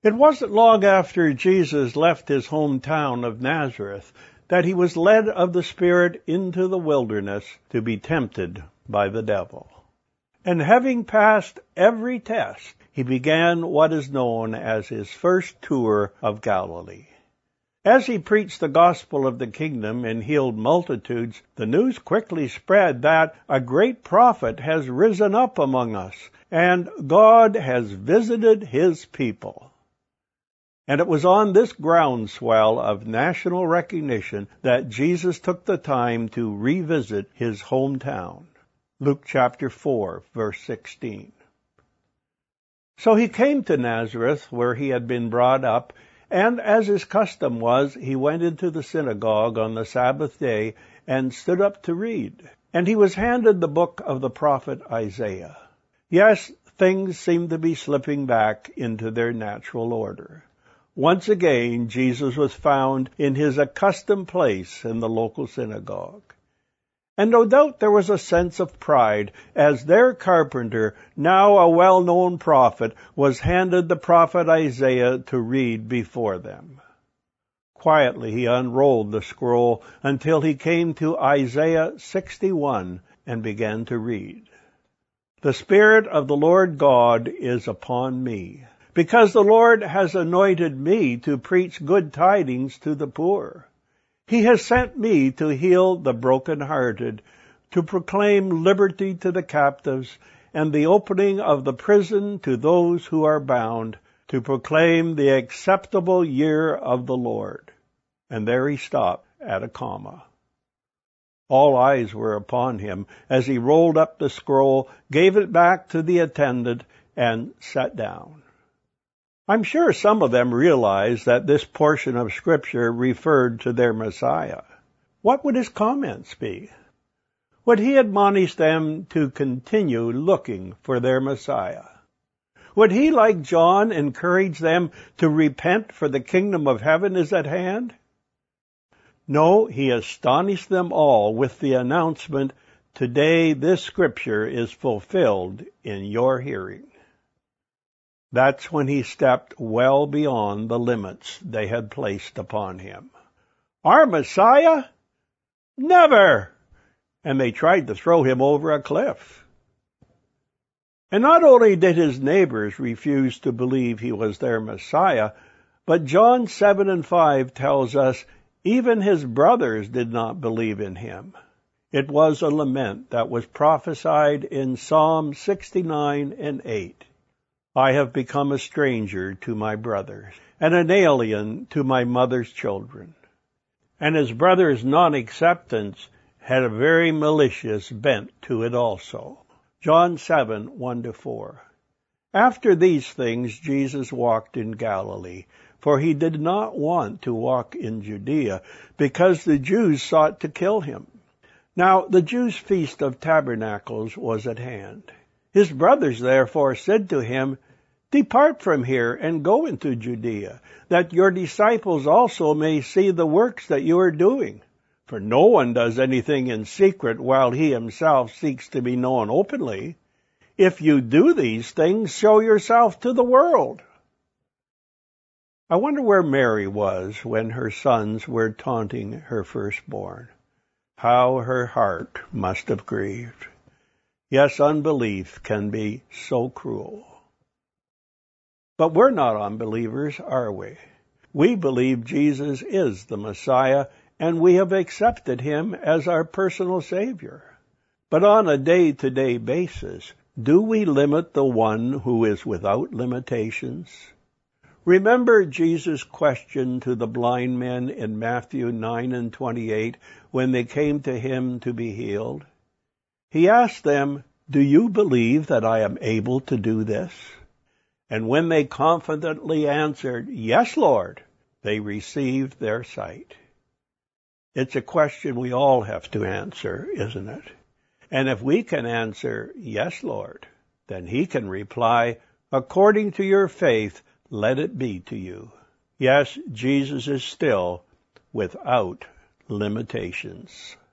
It wasn't long after Jesus left his hometown of Nazareth that he was led of the Spirit into the wilderness to be tempted by the devil. And having passed every test, he began what is known as his first tour of Galilee. As he preached the gospel of the kingdom and healed multitudes, the news quickly spread that a great prophet has risen up among us, and God has visited his people. And it was on this groundswell of national recognition that Jesus took the time to revisit his hometown. Luke chapter 4, verse 16. So he came to Nazareth, where he had been brought up, and as his custom was, he went into the synagogue on the Sabbath day and stood up to read. And he was handed the book of the prophet Isaiah. Yes, things seemed to be slipping back into their natural order. Once again, Jesus was found in his accustomed place in the local synagogue. And no doubt there was a sense of pride as their carpenter, now a well-known prophet, was handed the prophet Isaiah to read before them. Quietly he unrolled the scroll until he came to Isaiah 61 and began to read. "The Spirit of the Lord God is upon me, because the Lord has anointed me to preach good tidings to the poor. He has sent me to heal the brokenhearted, to proclaim liberty to the captives, and the opening of the prison to those who are bound, to proclaim the acceptable year of the Lord." And there he stopped at a comma. All eyes were upon him as he rolled up the scroll, gave it back to the attendant, and sat down. I'm sure some of them realized that this portion of Scripture referred to their Messiah. What would his comments be? Would he admonish them to continue looking for their Messiah? Would he, like John, encourage them to repent, for the kingdom of heaven is at hand? No, he astonished them all with the announcement, "Today this Scripture is fulfilled in your hearing." That's when he stepped well beyond the limits they had placed upon him. "Our Messiah? Never!" And they tried to throw him over a cliff. And not only did his neighbors refuse to believe he was their Messiah, but John 7:5 tells us even his brothers did not believe in him. It was a lament that was prophesied in Psalm 69:8. "I have become a stranger to my brothers, and an alien to my mother's children." And his brother's non-acceptance had a very malicious bent to it also. John 7:1-4. After these things Jesus walked in Galilee, for he did not want to walk in Judea, because the Jews sought to kill him. Now the Jews' feast of tabernacles was at hand. His brothers therefore said to him, "Depart from here and go into Judea, that your disciples also may see the works that you are doing. For no one does anything in secret while he himself seeks to be known openly. If you do these things, show yourself to the world." I wonder where Mary was when her sons were taunting her firstborn. How her heart must have grieved. Yes, unbelief can be so cruel. But we're not unbelievers, are we? We believe Jesus is the Messiah, and we have accepted him as our personal Savior. But on a day-to-day basis, do we limit the one who is without limitations? Remember Jesus' question to the blind men in Matthew 9:28 when they came to him to be healed? He asked them, "Do you believe that I am able to do this?" And when they confidently answered, "Yes, Lord," they received their sight. It's a question we all have to answer, isn't it? And if we can answer, "Yes, Lord," then he can reply, "According to your faith, let it be to you." Yes, Jesus is still without limitations.